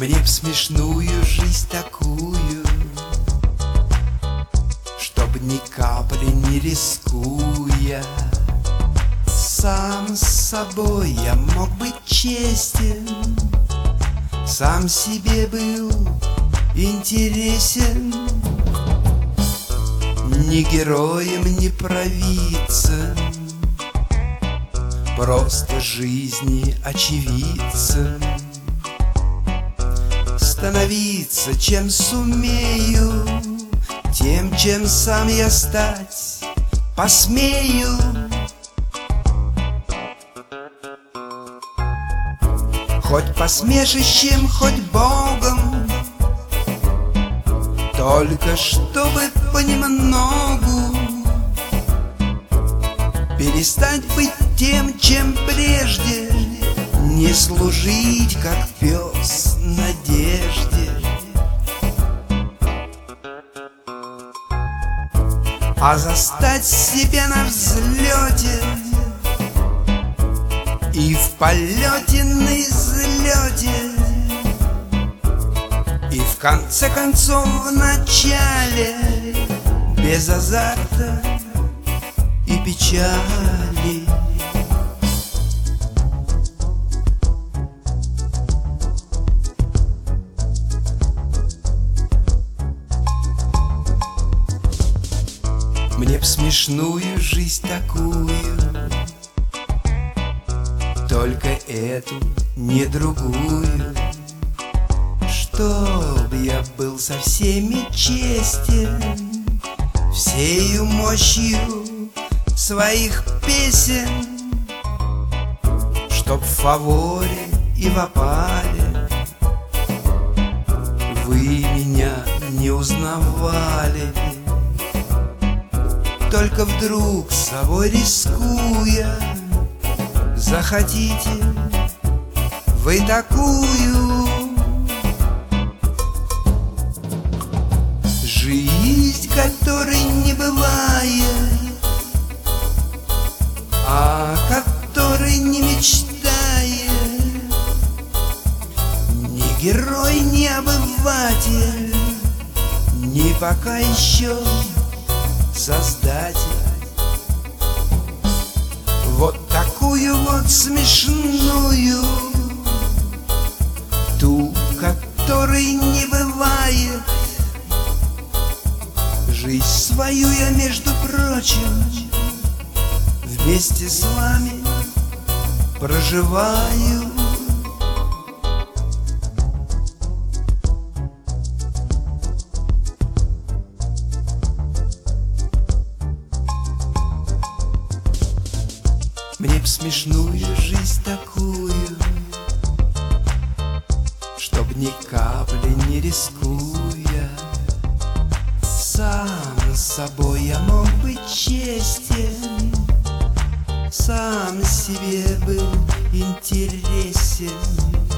Мне б смешную жизнь такую, чтоб ни капли не рискуя, сам с собой я мог быть честен, сам себе был интересен, ни героем, ни провидцем, просто жизни очевидцем. Становиться, чем сумею, тем, чем сам я стать посмею. Хоть посмешищем, хоть Богом, только чтобы понемногу перестать быть тем, чем прежде, не служить, как пес, надежде, а застать себя на взлете и в полете на излете, и в конце концов в начале без азарта и печали. Мне б смешную жизнь такую, только эту, не другую, чтоб я был со всеми честен, всею мощью своих песен, чтоб в фаворе и в опале вы меня не узнавали. Только вдруг, собой рискуя, захотите вы такую жизнь, которой не бывает, о которой не мечтает ни герой, ни обыватель, ни пока еще создатель. Вот такую вот смешную, ту, которой не бывает, жизнь свою я, между прочим, вместе с вами проживаю. Мне б смешную жизнь такую, чтоб ни капли не рискуя, сам с собой я мог быть честен, сам себе был интересен,